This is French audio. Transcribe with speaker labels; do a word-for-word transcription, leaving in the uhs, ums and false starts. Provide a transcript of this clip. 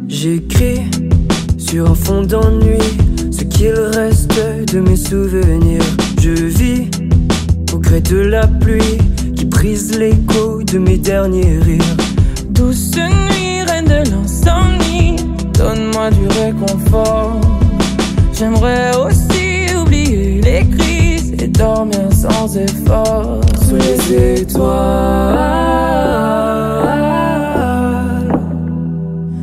Speaker 1: J'écris sur un fond d'ennui ce qu'il reste de mes souvenirs. Je vis au gré de la pluie qui brise l'écho de mes derniers rires.
Speaker 2: Douce nuit, reine de l'insomnie, donne-moi du réconfort. J'aimerais aussi oublier les crises et dormir sans effort.
Speaker 1: Sous les étoiles